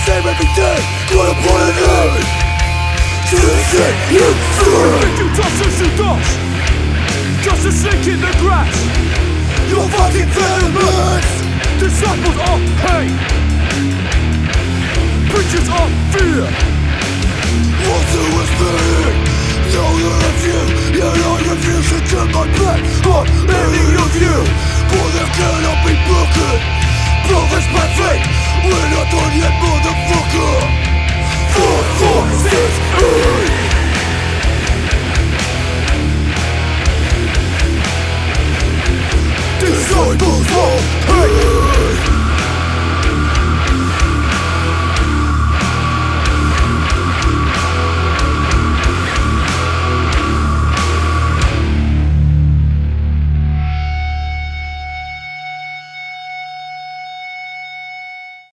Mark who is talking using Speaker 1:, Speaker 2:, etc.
Speaker 1: same every day. Gonna put an end to the shit you fear.
Speaker 2: Make you toss as you dodge, just a snake in the grass.
Speaker 1: You're fucking venomous.
Speaker 2: Disciples of hate, preachers of fear.
Speaker 1: Want to whisper, know that I'm you, yet I refuse to turn my back on any of you. For there cannot be proof